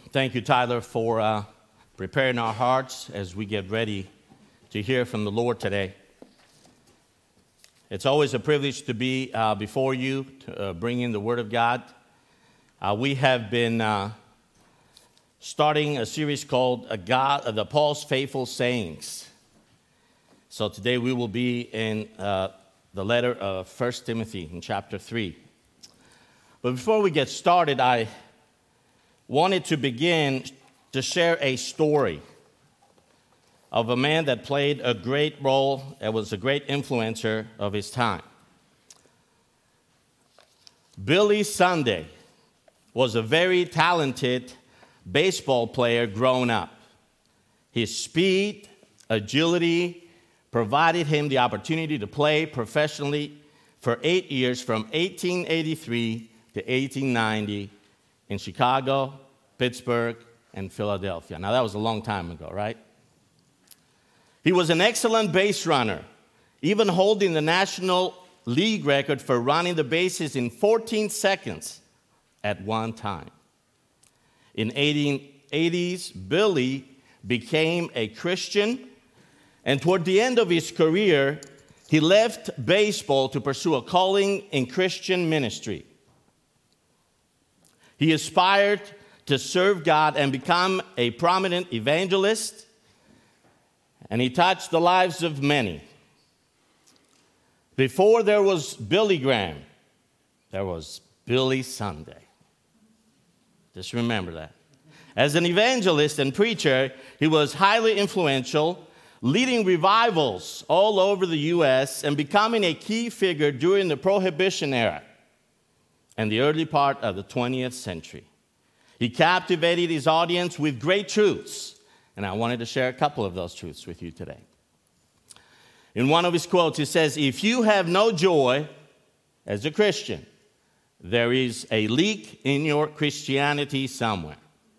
Thank you, Tyler, for preparing our hearts as we get ready to hear from the Lord today. It's always a privilege to be before you, to bring in the Word of God. We have been starting a series called the Paul's Faithful Sayings. So today we will be in the letter of 1 Timothy in chapter 3. But before we get started, I wanted to begin to share a story of a man that played a great role, that was a great influencer of his time. Billy Sunday was a very talented baseball player growing up. His speed, agility provided him the opportunity to play professionally for 8 years from 1883 to 1890 in Chicago, Pittsburgh, and Philadelphia. Now, that was a long time ago, right? He was an excellent base runner, even holding the National League record for running the bases in 14 seconds at one time. In the 1880s, Billy became a Christian, and toward the end of his career, he left baseball to pursue a calling in Christian ministry. He aspired to serve God and become a prominent evangelist, and he touched the lives of many. Before there was Billy Graham, there was Billy Sunday. Just remember that. As an evangelist and preacher, he was highly influential, leading revivals all over the U.S. and becoming a key figure during the Prohibition era and the early part of the 20th century. He captivated his audience with great truths, and I wanted to share a couple of those truths with you today. In one of his quotes, he says, "If you have no joy as a Christian, there is a leak in your Christianity somewhere."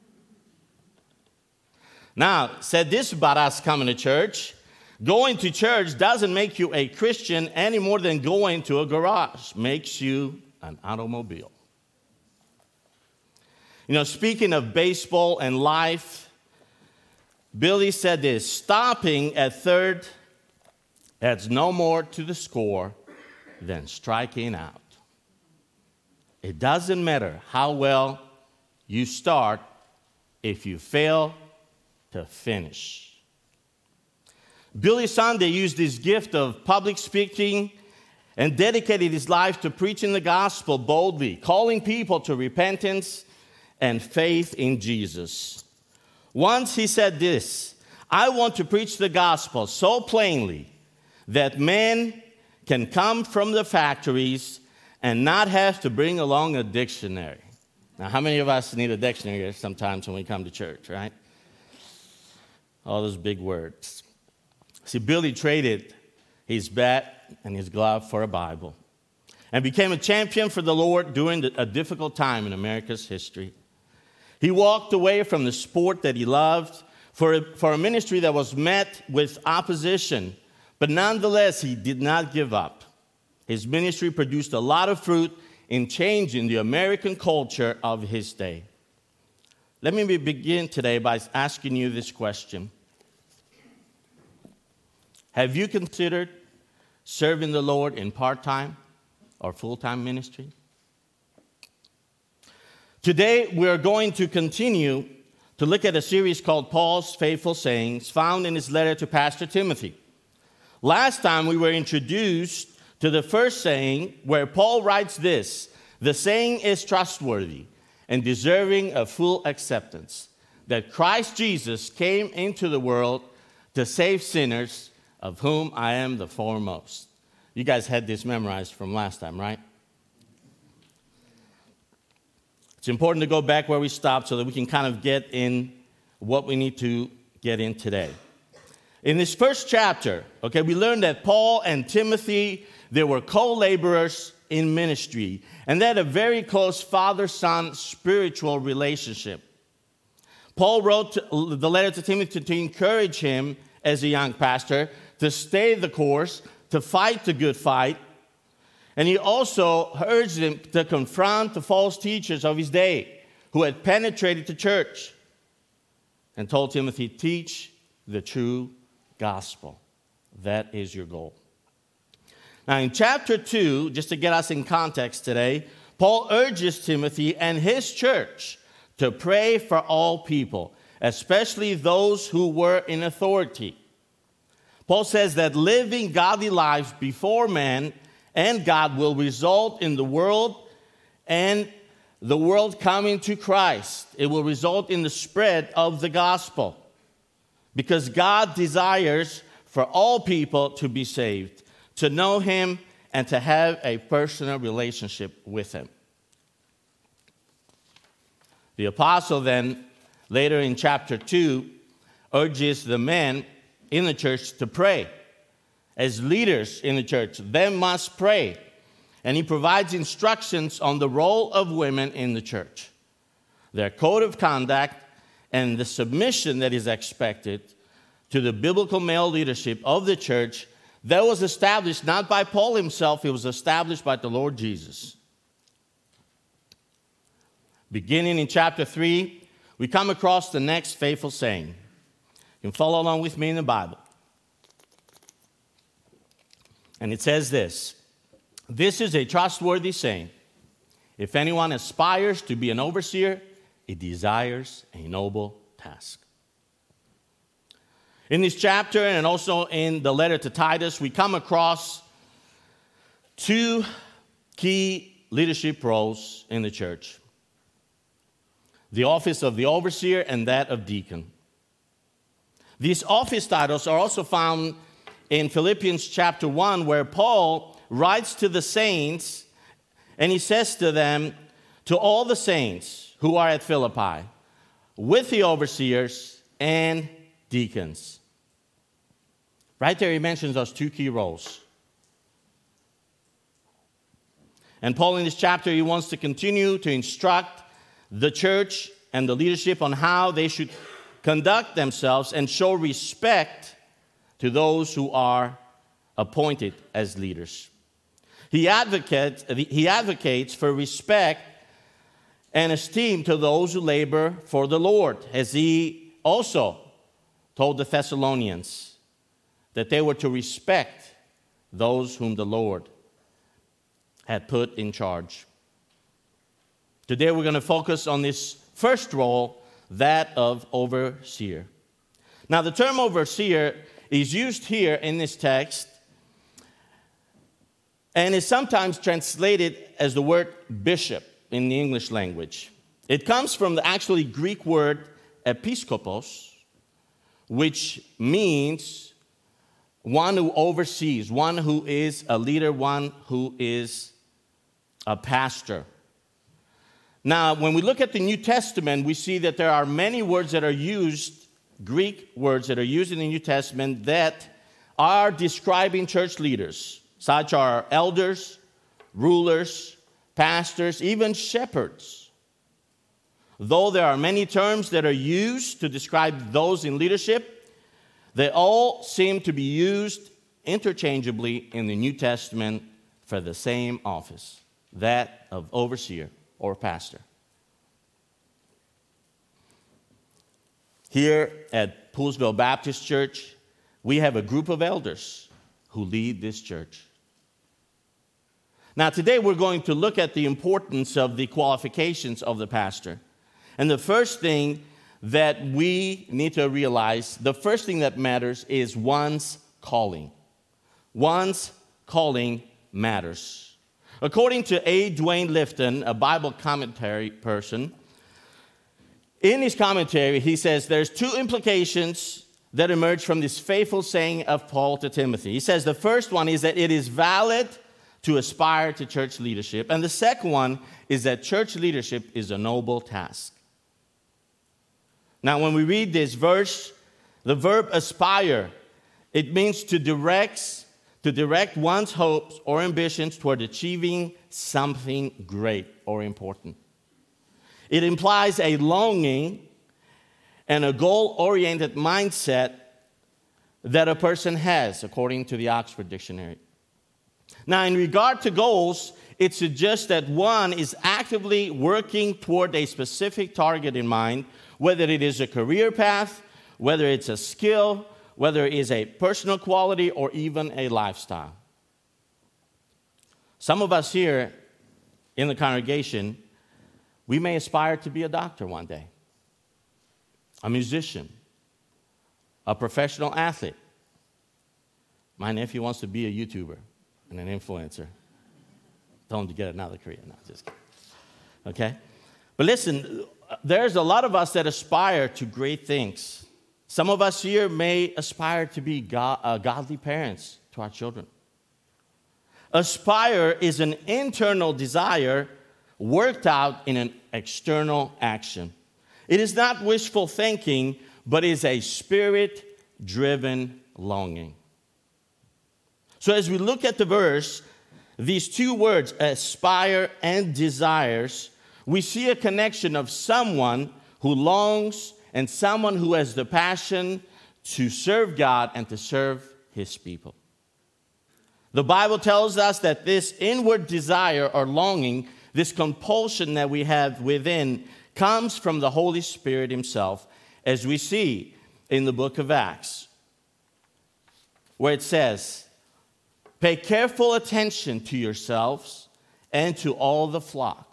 Now, said this about us coming to church: going to church doesn't make you a Christian any more than going to a garage makes you an automobile. You know, speaking of baseball and life, Billy said this: stopping at third adds no more to the score than striking out. It doesn't matter how well you start if you fail to finish. Billy Sunday used his gift of public speaking and dedicated his life to preaching the gospel boldly, calling people to repentance and faith in Jesus. Once he said this: "I want to preach the gospel so plainly that men can come from the factories and not have to bring along a dictionary." Now, how many of us need a dictionary sometimes when we come to church, right? All those big words. See, Billy traded his bat and his glove for a Bible and became a champion for the Lord during a difficult time in America's history. He walked away from the sport that he loved for a ministry that was met with opposition, but nonetheless, he did not give up. His ministry produced a lot of fruit in changing the American culture of his day. Let me begin today by asking you this question: have you considered serving the Lord in part-time or full-time ministry? Today, we are going to continue to look at a series called Paul's Faithful Sayings, found in his letter to Pastor Timothy. Last time, we were introduced to the first saying, where Paul writes this: "The saying is trustworthy and deserving of full acceptance, that Christ Jesus came into the world to save sinners, of whom I am the foremost." You guys had this memorized from last time, right? It's important to go back where we stopped so that we can kind of get in what we need to get in today. In this first chapter, we learned that Paul and Timothy, they were co-laborers in ministry, and they had a very close father-son spiritual relationship. Paul wrote the letter to Timothy to encourage him as a young pastor to stay the course, to fight the good fight, And he also urged him to confront the false teachers of his day who had penetrated the church. and told Timothy, teach the true gospel. That is your goal. Now, in chapter 2, just to get us in context today, Paul urges Timothy and his church to pray for all people, especially those who were in authority. Paul says that living godly lives before man and God will result in the world coming to Christ. It will result in the spread of the gospel, because God desires for all people to be saved, to know him, and to have a personal relationship with him. The apostle then, later in chapter 2, urges the men in the church to pray. As leaders in the church, they must pray. And he provides instructions on the role of women in the church, their code of conduct, and the submission that is expected to the biblical male leadership of the church that was established not by Paul himself, it was established by the Lord Jesus. Beginning in chapter 3, we come across the next faithful saying. You can follow along with me in the Bible. And it says this: this is a trustworthy saying. If anyone aspires to be an overseer, he desires a noble task. In this chapter, and also in the letter to Titus, we come across two key leadership roles in the church: the office of the overseer and that of deacon. These office titles are also found in Philippians chapter 1, where Paul writes to the saints, and he says to them, to all the saints who are at Philippi, with the overseers and deacons. Right there, he mentions those two key roles. And Paul, in this chapter, he wants to continue to instruct the church and the leadership on how they should conduct themselves and show respect to those who are appointed as leaders. He advocates for respect and esteem to those who labor for the Lord, as he also told the Thessalonians that they were to respect those whom the Lord had put in charge. Today we're going to focus on this first role, that of overseer. Now, the term overseer is used here in this text and is sometimes translated as the word bishop in the English language. It comes from the actually Greek word episkopos, which means one who oversees, one who is a leader, one who is a pastor. Now, when we look at the New Testament, we see that there are many words that are used, Greek words that are used in the New Testament, that are describing church leaders. Such are elders, rulers, pastors, even shepherds. Though there are many terms that are used to describe those in leadership, they all seem to be used interchangeably in the New Testament for the same office, that of overseer or pastor. Here at Poolesville Baptist Church, we have a group of elders who lead this church. Now, today we're going to look at the importance of the qualifications of the pastor. And the first thing that we need to realize, the first thing that matters is one's calling. One's calling matters. According to A. Dwayne Lifton, a Bible commentary person, in his commentary, he says there's two implications that emerge from this faithful saying of Paul to Timothy. He says the first one is that it is valid to aspire to church leadership, and the second one is that church leadership is a noble task. Now, when we read this verse, the verb aspire, it means to direct one's hopes or ambitions toward achieving something great or important. It implies a longing and a goal-oriented mindset that a person has, according to the Oxford Dictionary. Now, in regard to goals, it suggests that one is actively working toward a specific target in mind, whether it is a career path, whether it's a skill, whether it is a personal quality, or even a lifestyle. Some of us here in the congregation, we may aspire to be a doctor one day, a musician, a professional athlete. My nephew wants to be a YouTuber and an influencer. Tell him to get another career. No, just kidding. Okay? But listen, there's a lot of us that aspire to great things. Some of us here may aspire to be godly parents to our children. Aspire is an internal desire worked out in an external action. It is not wishful thinking, but is a spirit-driven longing. So as we look at the verse, these two words, aspire and desires, we see a connection of someone who longs and someone who has the passion to serve God and to serve his people. The Bible tells us that this inward desire or longing, this compulsion that we have within, comes from the Holy Spirit himself, as we see in the book of Acts, where it says, "Pay careful attention to yourselves and to all the flock,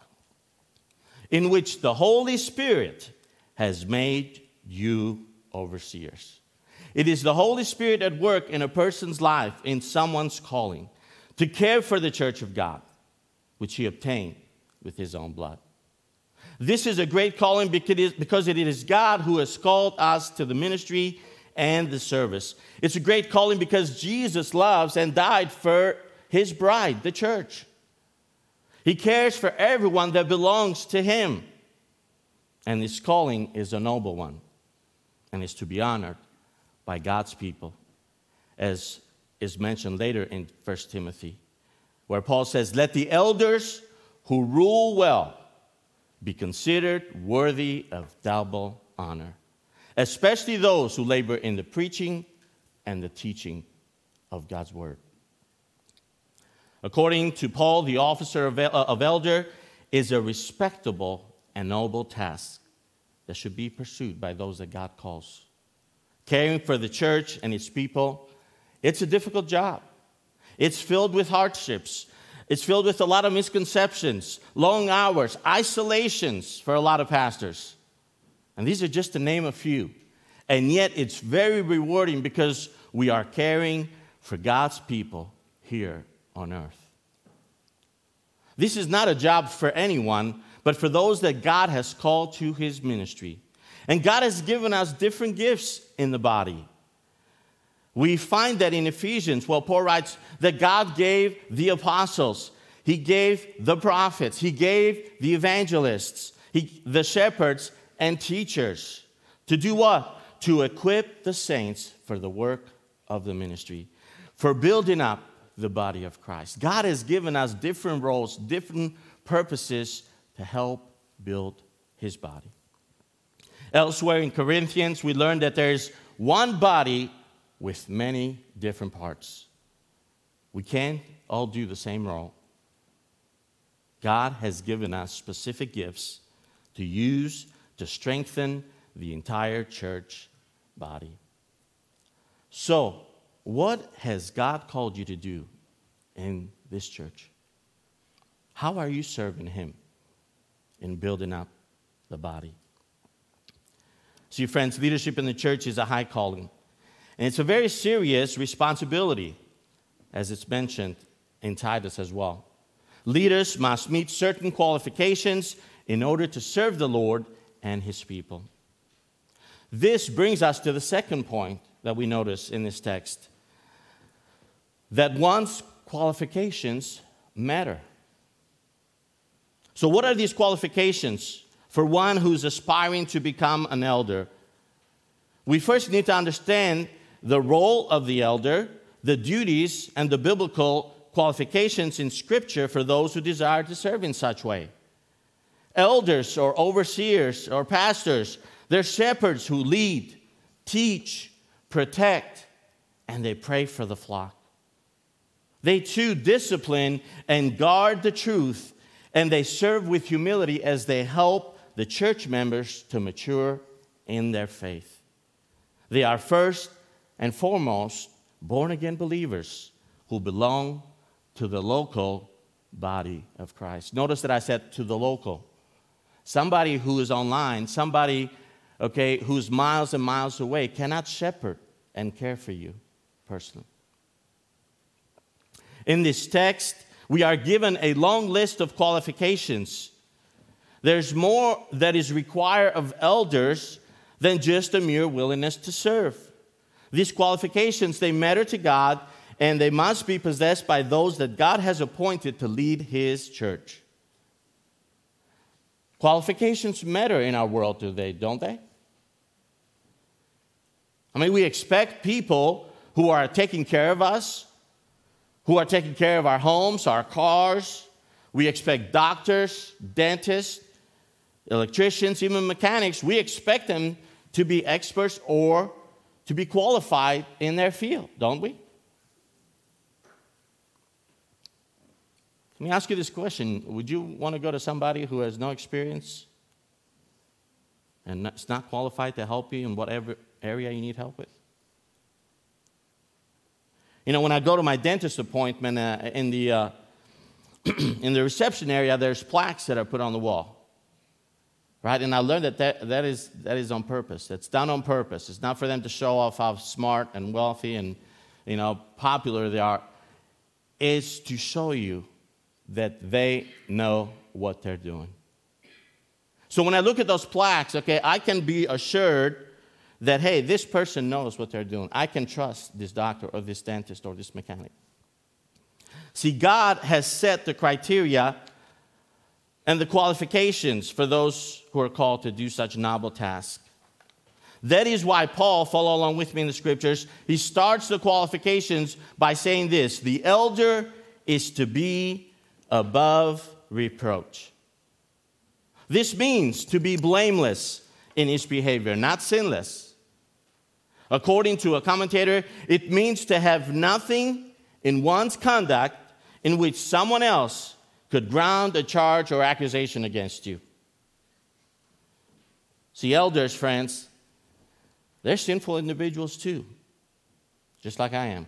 in which the Holy Spirit has made you overseers." It is the Holy Spirit at work in a person's life, in someone's calling, to care for the church of God, which he obtained with his own blood. This is a great calling because it is God who has called us to the ministry and the service. It's a great calling because Jesus loves and died for his bride, the church. He cares for everyone that belongs to him. And this calling is a noble one and is to be honored by God's people, as is mentioned later in 1 Timothy, where Paul says, "Let the elders who rule well be considered worthy of double honor, especially those who labor in the preaching and the teaching of God's word." According to Paul, the officer of elder is a respectable and noble task that should be pursued by those that God calls. Caring for the church and its people, it's a difficult job. It's filled with hardships. It's filled with a lot of misconceptions, long hours, isolations for a lot of pastors. And these are just to name a few. And yet it's very rewarding because we are caring for God's people here on earth. This is not a job for anyone, but for those that God has called to his ministry. And God has given us different gifts in the body. We find that in Ephesians, well, Paul writes that God gave the apostles, he gave the prophets, he gave the evangelists, the shepherds and teachers. To do what? To equip the saints for the work of the ministry, for building up the body of Christ. God has given us different roles, different purposes to help build his body. Elsewhere in Corinthians, we learn that there is one body with many different parts. We can't all do the same role. God has given us specific gifts to use to strengthen the entire church body. So, what has God called you to do in this church? How are you serving him in building up the body? See, friends, leadership in the church is a high calling. And it's a very serious responsibility, as it's mentioned in Titus as well. Leaders must meet certain qualifications in order to serve the Lord and his people. This brings us to the second point that we notice in this text, that one's qualifications matter. So what are these qualifications for one who's aspiring to become an elder? We first need to understand the role of the elder, the duties, and the biblical qualifications in Scripture for those who desire to serve in such way. Elders or overseers or pastors, they're shepherds who lead, teach, protect, and they pray for the flock. They too discipline and guard the truth, and they serve with humility as they help the church members to mature in their faith. They are first and foremost born-again believers who belong to the local body of Christ. Notice that I said to the local. Somebody who is online, somebody, who's miles and miles away cannot shepherd and care for you personally. In this text, we are given a long list of qualifications. There's more that is required of elders than just a mere willingness to serve. These qualifications, they matter to God, and they must be possessed by those that God has appointed to lead His church. Qualifications matter in our world today, don't they? I mean, we expect people who are taking care of us, who are taking care of our homes, our cars. We expect doctors, dentists, electricians, even mechanics. We expect them to be experts or to be qualified in their field, don't we? Let me ask you this question. Would you want to go to somebody who has no experience and is not qualified to help you in whatever area you need help with? You know, when I go to my dentist appointment in the reception area, there's plaques that are put on the wall, right? And I learned that is on purpose. It's done on purpose. It's not for them to show off how smart and wealthy and, popular they are. It's to show you that they know what they're doing. So when I look at those plaques, I can be assured that, hey, this person knows what they're doing. I can trust this doctor or this dentist or this mechanic. See, God has set the criteria and the qualifications for those who are called to do such noble tasks. That is why Paul, follow along with me in the scriptures, he starts the qualifications by saying this: the elder is to be above reproach. This means to be blameless in his behavior, not sinless. According to a commentator, it means to have nothing in one's conduct in which someone else could ground a charge or accusation against you. See, elders, friends, they're sinful individuals too, just like I am.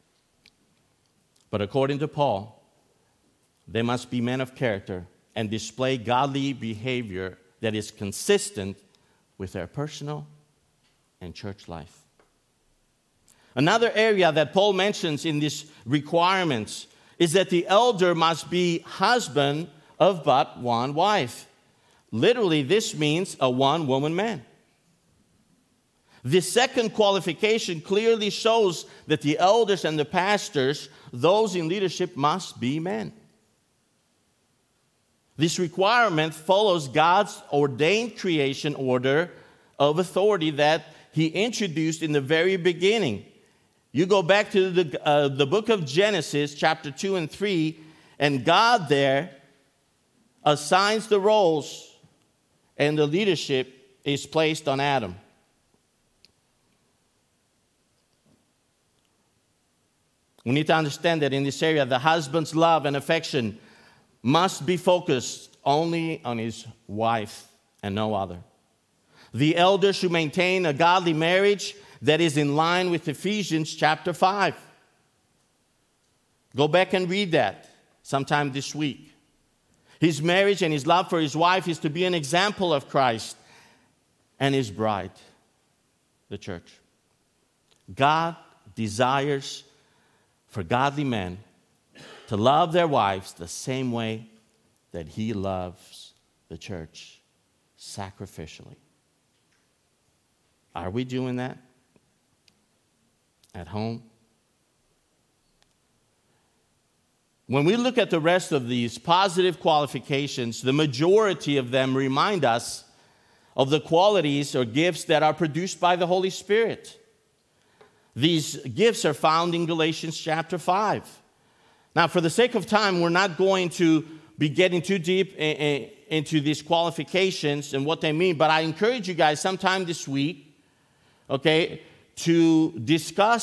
But according to Paul, they must be men of character and display godly behavior that is consistent with their personal and church life. Another area that Paul mentions in these requirements is that the elder must be husband of but one wife. Literally, this means a one-woman man. The second qualification clearly shows that the elders and the pastors, those in leadership, must be men. This requirement follows God's ordained creation order of authority that He introduced in the very beginning. You go back to the book of Genesis, chapter 2 and 3, and God there assigns the roles, and the leadership is placed on Adam. We need to understand that in this area, the husband's love and affection must be focused only on his wife and no other. The elder should maintain a godly marriage that is in line with Ephesians chapter 5. Go back and read that sometime this week. His marriage and his love for his wife is to be an example of Christ and his bride, the church. God desires for godly men to love their wives the same way that He loves the church, sacrificially. Are we doing that at home? When we look at the rest of these positive qualifications, the majority of them remind us of the qualities or gifts that are produced by the Holy Spirit. These gifts are found in Galatians chapter 5. Now, for the sake of time, we're not going to be getting too deep into these qualifications and what they mean, but I encourage you guys sometime this week, to discuss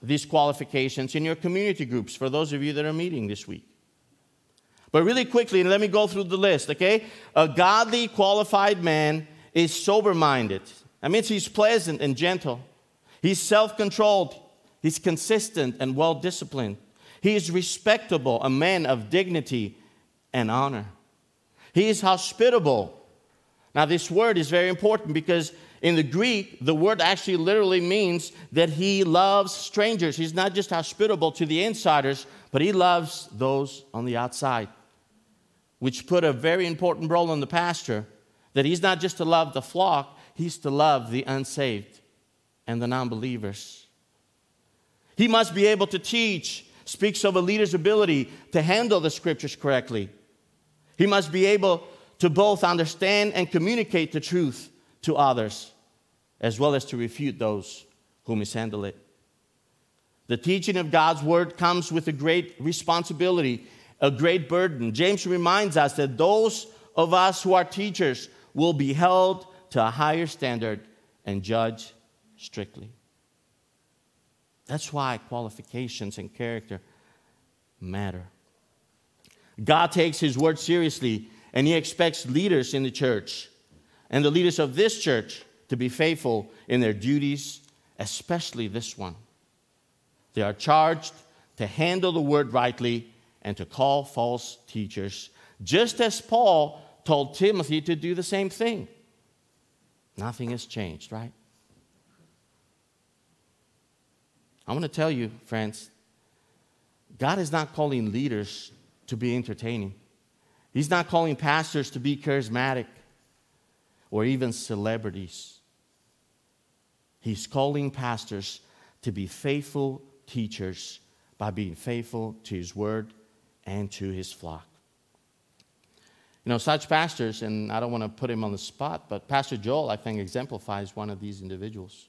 these qualifications in your community groups for those of you that are meeting this week. But really quickly, let me go through the list, okay? A godly, qualified man is sober-minded. That means he's pleasant and gentle. He's self-controlled. He's consistent and well-disciplined. He is respectable, a man of dignity and honor. He is hospitable. Now, this word is very important because in the Greek, the word actually literally means that he loves strangers. He's not just hospitable to the insiders, but he loves those on the outside, which put a very important role on the pastor, that he's not just to love the flock, he's to love the unsaved and the non-believers. He must be able to teach, speaks of a leader's ability to handle the scriptures correctly. He must be able to both understand and communicate the truth to others, as well as to refute those who mishandle it. The teaching of God's word comes with a great responsibility, a great burden. James reminds us that those of us who are teachers will be held to a higher standard and judged strictly. That's why qualifications and character matter. God takes his word seriously, and he expects leaders in the church and the leaders of this church to be faithful in their duties, especially this one. They are charged to handle the word rightly and to call false teachers, just as Paul told Timothy to do the same thing. Nothing has changed, right? I want to tell you, friends, God is not calling leaders to be entertaining. He's not calling pastors to be charismatic or even celebrities. He's calling pastors to be faithful teachers by being faithful to his word and to his flock. You know, such pastors, and I don't want to put him on the spot, but Pastor Joel, I think, exemplifies one of these individuals.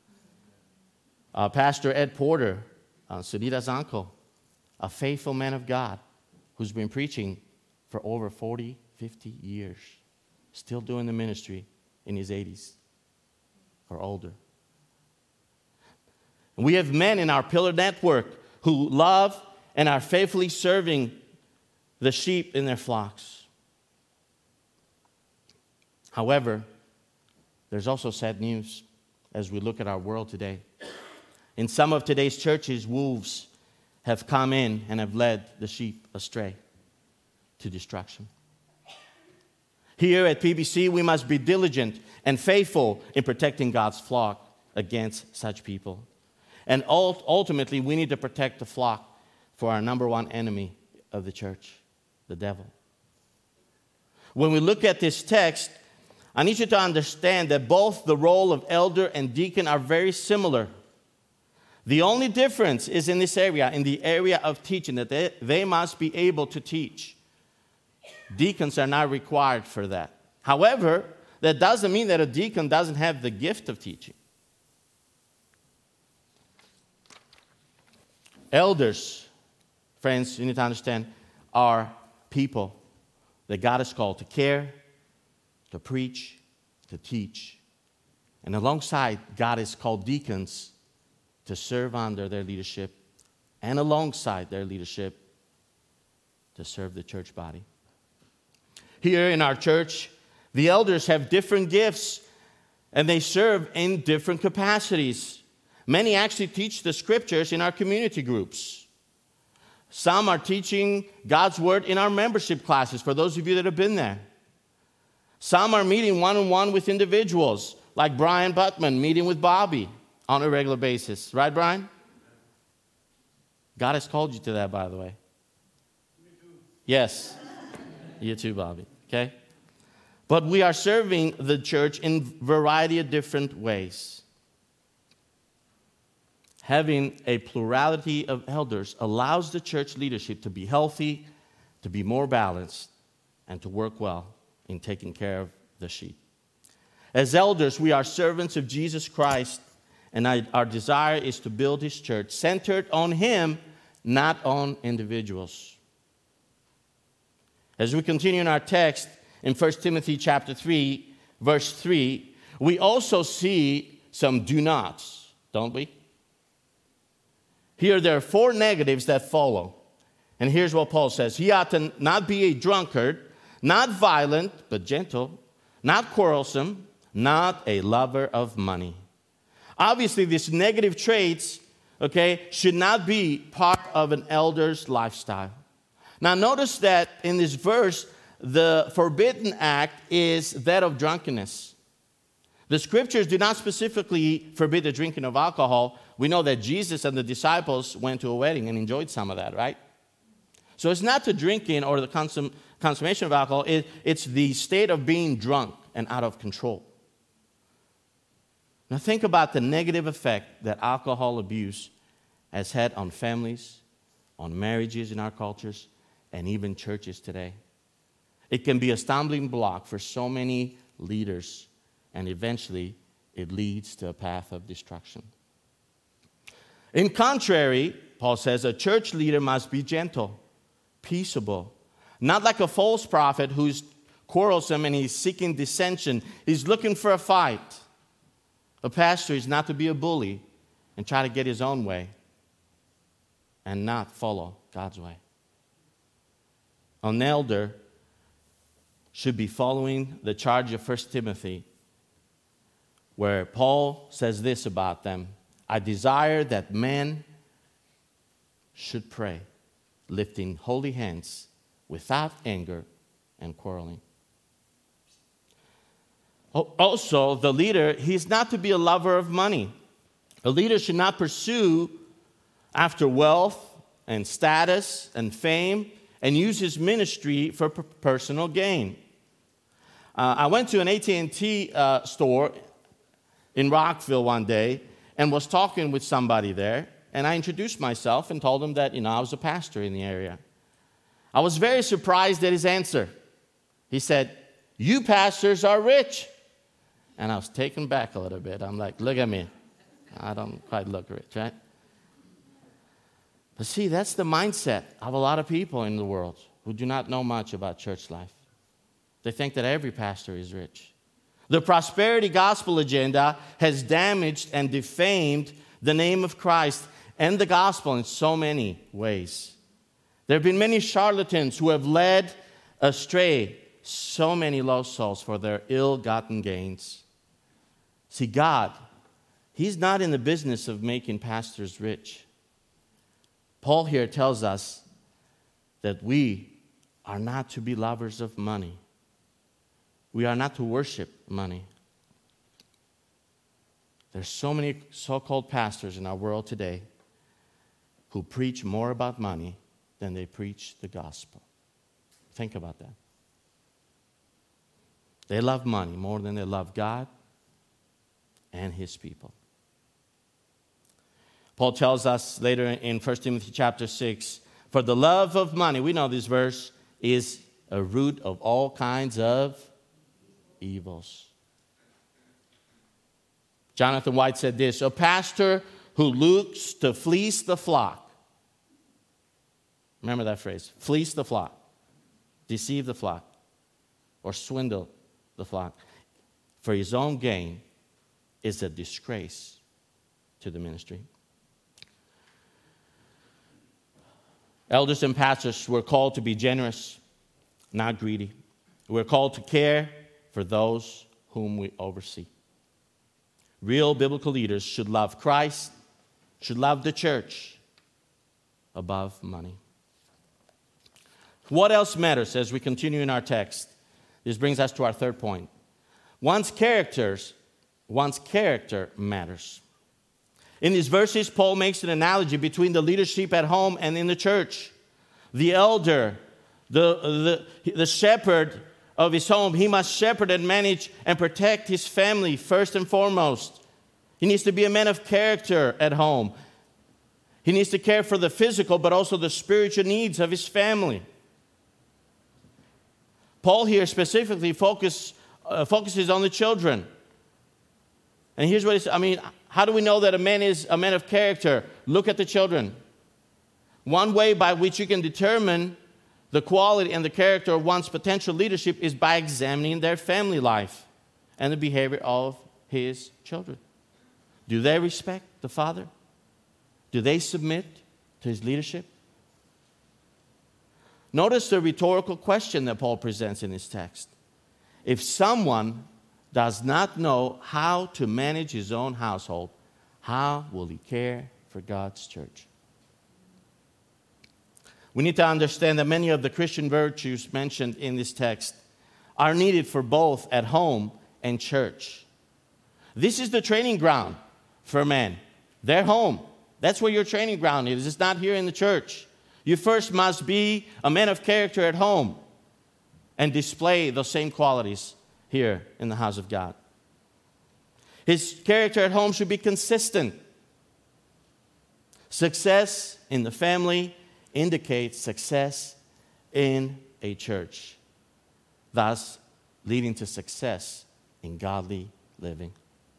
Pastor Ed Porter, Sunita's uncle, a faithful man of God who's been preaching for over 40, 50 years, still doing the ministry in his 80s or older. And we have men in our Pillar Network who love and are faithfully serving the sheep in their flocks. However, there's also sad news as we look at our world today. In some of today's churches, wolves have come in and have led the sheep astray to destruction. Here at PBC, we must be diligent and faithful in protecting God's flock against such people. And ultimately, we need to protect the flock for our number one enemy of the church, the devil. When we look at this text, I need you to understand that both the role of elder and deacon are very similar. The only difference is in this area, in the area of teaching, that they must be able to teach. Deacons are not required for that. However, that doesn't mean that a deacon doesn't have the gift of teaching. Elders, friends, you need to understand, are people that God has called to care, to preach, to teach. And alongside, God has called deacons to serve under their leadership, and alongside their leadership, to serve the church body. Here in our church, the elders have different gifts, and they serve in different capacities. Many actually teach the scriptures in our community groups. Some are teaching God's word in our membership classes, for those of you that have been there. Some are meeting one-on-one with individuals, like Brian Buttman meeting with Bobby on a regular basis. Right, Brian? God has called you to that, by the way. Me too. Yes. You too, Bobby. Okay? But we are serving the church in a variety of different ways. Having a plurality of elders allows the church leadership to be healthy, to be more balanced, and to work well in taking care of the sheep. As elders, we are servants of Jesus Christ, and our desire is to build his church centered on him, not on individuals. As we continue in our text in 1 Timothy chapter 3, verse 3, we also see some do nots, don't we? Here there are four negatives that follow. And here's what Paul says. He ought to not be a drunkard, not violent, but gentle, not quarrelsome, not a lover of money. Obviously, these negative traits, should not be part of an elder's lifestyle. Now, notice that in this verse, the forbidden act is that of drunkenness. The scriptures do not specifically forbid the drinking of alcohol. We know that Jesus and the disciples went to a wedding and enjoyed some of that, right? So it's not the drinking or the consummation of alcohol. It's the state of being drunk and out of control. Now think about the negative effect that alcohol abuse has had on families, on marriages in our cultures, and even churches today. It can be a stumbling block for so many leaders, and eventually it leads to a path of destruction. In contrary, Paul says, a church leader must be gentle, peaceable, not like a false prophet who's quarrelsome and he's seeking dissension. He's looking for a fight. A pastor is not to be a bully and try to get his own way and not follow God's way. An elder should be following the charge of 1 Timothy, where Paul says this about them: I desire that men should pray, lifting holy hands without anger and quarreling. Also, the leader, he's not to be a lover of money. A leader should not pursue after wealth and status and fame and use his ministry for personal gain. I went to an AT&T store in Rockville one day and was talking with somebody there, and I introduced myself and told him that, I was a pastor in the area. I was very surprised at his answer. He said, "You pastors are rich." And I was taken back a little bit. I'm like, look at me. I don't quite look rich, right? But see, that's the mindset of a lot of people in the world who do not know much about church life. They think that every pastor is rich. The prosperity gospel agenda has damaged and defamed the name of Christ and the gospel in so many ways. There have been many charlatans who have led astray so many lost souls for their ill-gotten gains. See, God, He's not in the business of making pastors rich. Paul here tells us that we are not to be lovers of money. We are not to worship money. There's so many so-called pastors in our world today who preach more about money than they preach the gospel. Think about that. They love money more than they love God and His people. Paul tells us later in 1 Timothy chapter 6, for the love of money, we know this verse, is a root of all kinds of evils. Jonathan White said this: a pastor who looks to fleece the flock. Remember that phrase, fleece the flock, deceive the flock, or swindle the flock for his own gain is a disgrace to the ministry. Elders and pastors were called to be generous, not greedy. We're called to care for those whom we oversee. Real biblical leaders should love Christ, should love the church above money. What else matters as we continue in our text? This brings us to our third point. One's character matters. In these verses, Paul makes an analogy between the leadership at home and in the church. The elder, the shepherd of his home, he must shepherd and manage and protect his family first and foremost. He needs to be a man of character at home. He needs to care for the physical but also the spiritual needs of his family. Paul here specifically focuses on the children. And here's what he says. How do we know that a man is a man of character? Look at the children. One way by which you can determine the quality and the character of one's potential leadership is by examining their family life and the behavior of his children. Do they respect the father? Do they submit to his leadership? Notice the rhetorical question that Paul presents in his text. If someone does not know how to manage his own household, how will he care for God's church? We need to understand that many of the Christian virtues mentioned in this text are needed for both at home and church. This is the training ground for men. Their home. That's where your training ground is. It's not here in the church. You first must be a man of character at home and display those same qualities here in the house of God. His character at home should be consistent. Success in the family indicates success in a church, thus leading to success in godly living.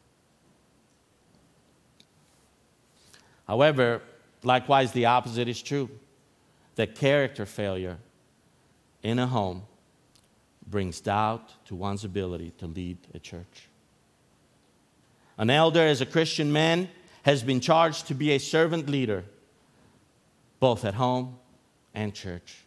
However, likewise, the opposite is true. That character failure in a home brings doubt to one's ability to lead a church. An elder, as a Christian man, has been charged to be a servant leader, both at home and church.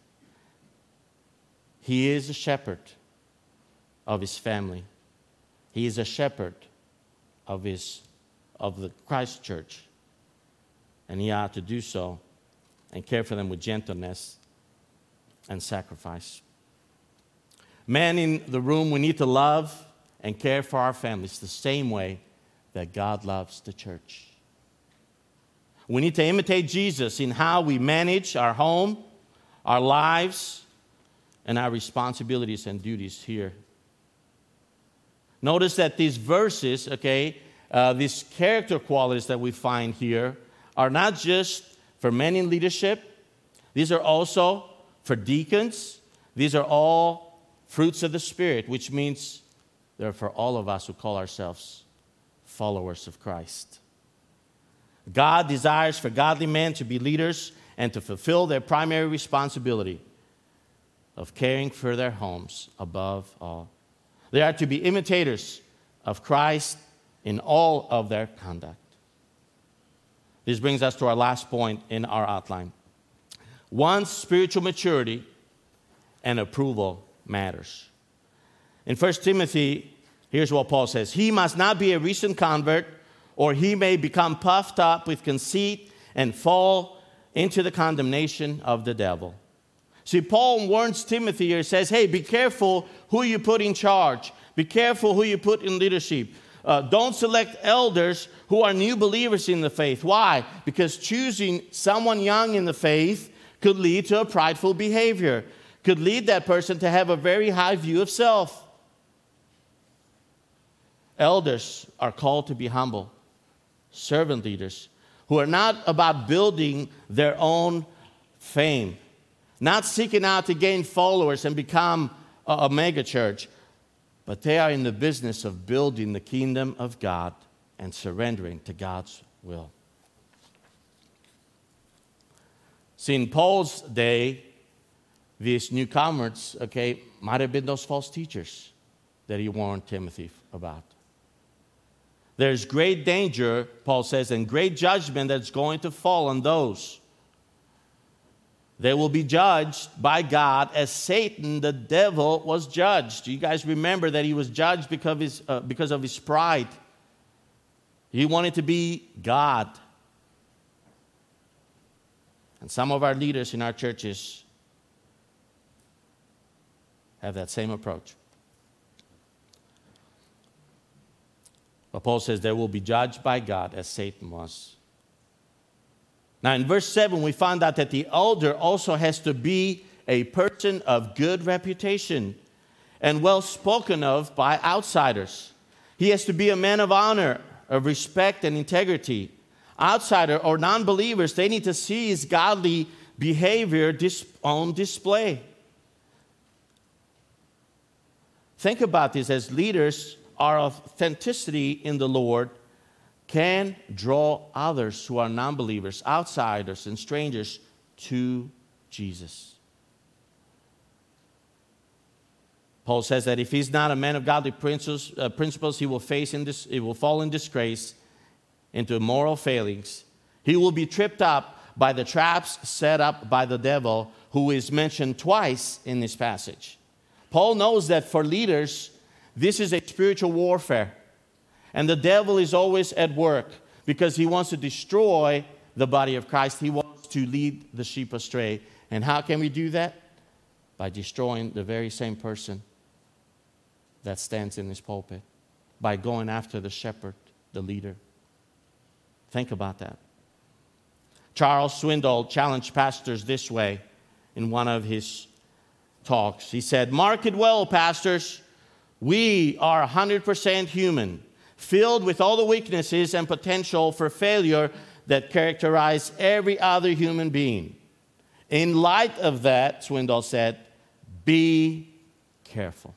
He is a shepherd of his family. He is a shepherd of the Christ church. And he ought to do so and care for them with gentleness and sacrifice. Men in the room, we need to love and care for our families the same way that God loves the church. We need to imitate Jesus in how we manage our home, our lives, and our responsibilities and duties here. Notice that these verses, these character qualities that we find here are not just for men in leadership. These are also for deacons. These are all fruits of the Spirit, which means they're for all of us who call ourselves followers of Christ. God desires for godly men to be leaders and to fulfill their primary responsibility of caring for their homes above all. They are to be imitators of Christ in all of their conduct. This brings us to our last point in our outline. One's spiritual maturity and approval matters. In 1 Timothy, here's what Paul says. He must not be a recent convert, or he may become puffed up with conceit and fall into the condemnation of the devil. See, Paul warns Timothy here, says, hey, be careful who you put in charge. Be careful who you put in leadership. Don't select elders who are new believers in the faith. Why? Because choosing someone young in the faith could lead to a prideful behavior, could lead that person to have a very high view of self. Elders are called to be humble, servant leaders who are not about building their own fame, not seeking out to gain followers and become a mega church, but they are in the business of building the kingdom of God and surrendering to God's will. See, in Paul's day, these newcomers, might have been those false teachers that he warned Timothy about. There's great danger, Paul says, and great judgment that's going to fall on those. They will be judged by God as Satan, the devil, was judged. You guys remember that he was judged because of his pride. He wanted to be God. And some of our leaders in our churches have that same approach. But Paul says they will be judged by God as Satan was. Now, in verse 7, we find out that the elder also has to be a person of good reputation and well spoken of by outsiders. He has to be a man of honor, of respect and integrity. Outsider or non-believers, they need to see his godly behavior on display. Think about this. As leaders, our authenticity in the Lord can draw others who are non-believers, outsiders, and strangers to Jesus. Paul says that if he's not a man of godly principles, he will fall in disgrace into moral failings He will be tripped up by the traps set up by the devil, who is mentioned twice in this passage. Paul knows that for leaders, this is a spiritual warfare. And the devil is always at work because he wants to destroy the body of Christ. He wants to lead the sheep astray. And how can we do that? By destroying the very same person that stands in this pulpit. By going after the shepherd, the leader. Think about that. Charles Swindoll challenged pastors this way in one of his talks. He said, "Mark it well, pastors. We are 100% human, filled with all the weaknesses and potential for failure that characterize every other human being. In light of that," Swindoll said, "be careful.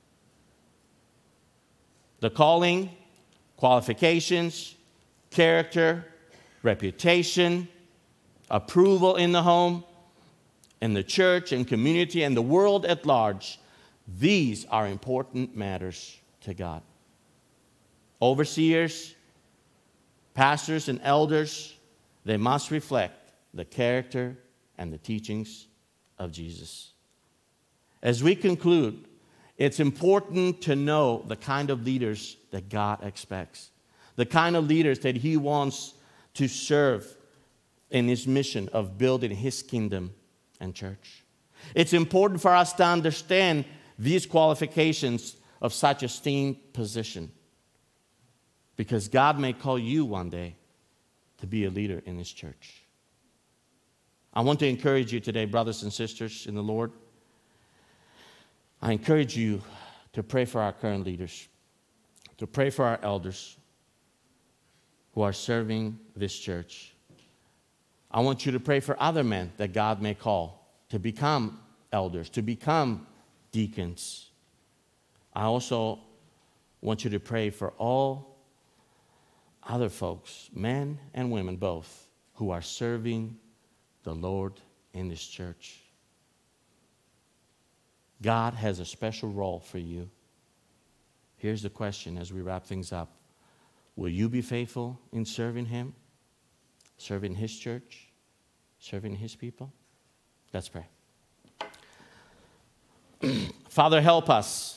The calling, qualifications, character, reputation, approval in the home, in the church and community and the world at large, these are important matters to God. Overseers, pastors, and elders, they must reflect the character and the teachings of Jesus." As we conclude, it's important to know the kind of leaders that God expects, the kind of leaders that He wants to serve in His mission of building His kingdom and church. It's important for us to understand these qualifications of such esteemed position, because God may call you one day to be a leader in His church. I want to encourage you today, brothers and sisters in the Lord. I encourage you to pray for our current leaders, to pray for our elders who are serving this church. I want you to pray for other men that God may call to become elders, to become deacons. I also want you to pray for all other folks, men and women both, who are serving the Lord in this church. God has a special role for you. Here's the question as we wrap things up. Will you be faithful in serving Him, serving His church, serving His people? Let's pray. Father, help us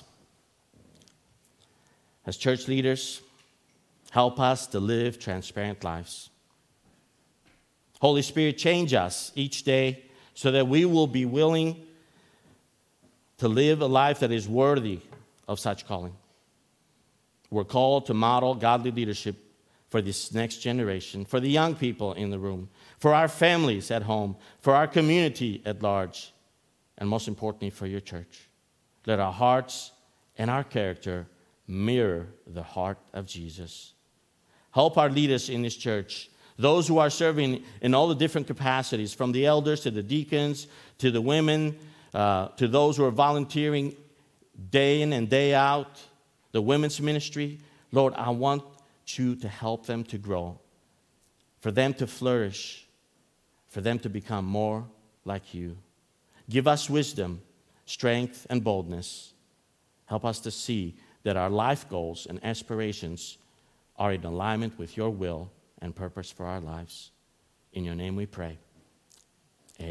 as church leaders. Help us to live transparent lives. Holy Spirit, change us each day so that we will be willing to live a life that is worthy of such calling. We're called to model godly leadership for this next generation, for the young people in the room, for our families at home, for our community at large, and most importantly, for your church. Let our hearts and our character mirror the heart of Jesus. Help our leaders in this church, those who are serving in all the different capacities, from the elders to the deacons to the women, to those who are volunteering day in and day out, the women's ministry. Lord, I want you to help them to grow, for them to flourish, for them to become more like you. Give us wisdom, strength, and boldness. Help us to see that our life goals and aspirations are in alignment with your will and purpose for our lives. In your name we pray.